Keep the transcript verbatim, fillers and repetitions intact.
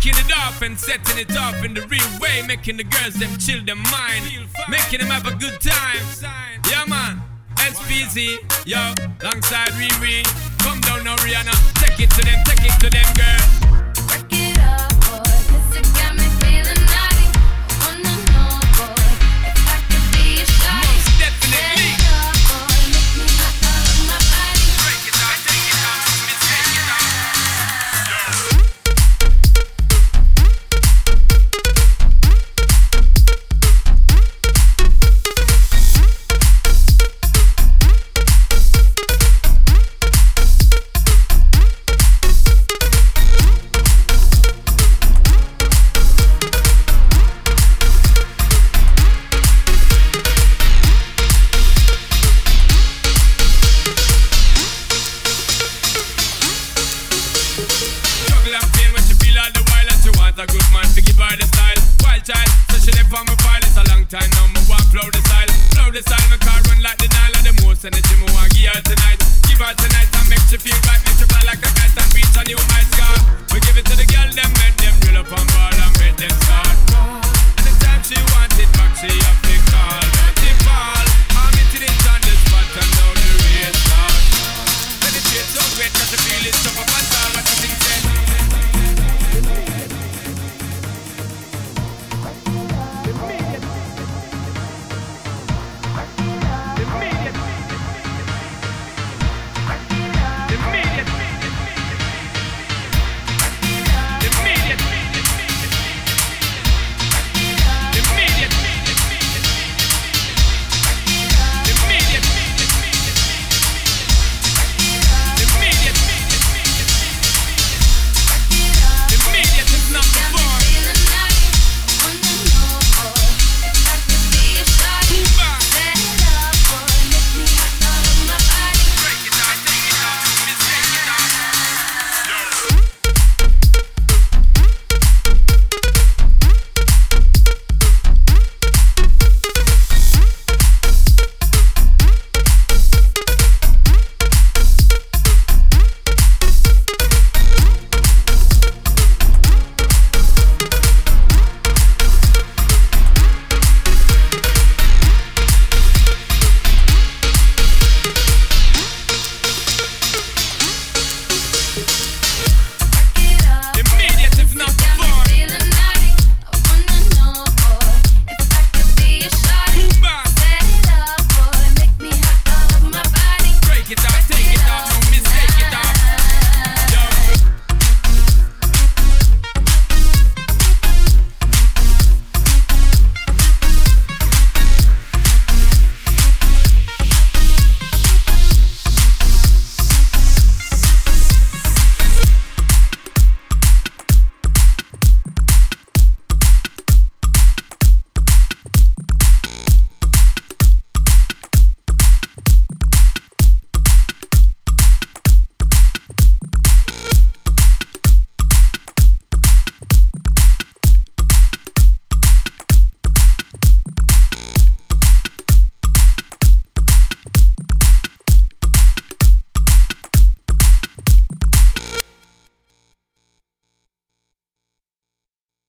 Kicking it off and setting it off in the real way, making the girls them chill their mind, making them have a good time. Yeah man, S P Z, yo, alongside Riri. Come down now Rihanna, take it to them, take it to them girl. Work it up, boy, 'cause it got me feeling naughty. I wanna know, boy, if I could be a shawty. Most definitely. Set it up, boy, make me hot all of my body. Break it down, take it down, miss, take it down. Juggle and pain when she feel all the while, and she want a good man to give her the style. Wild child, so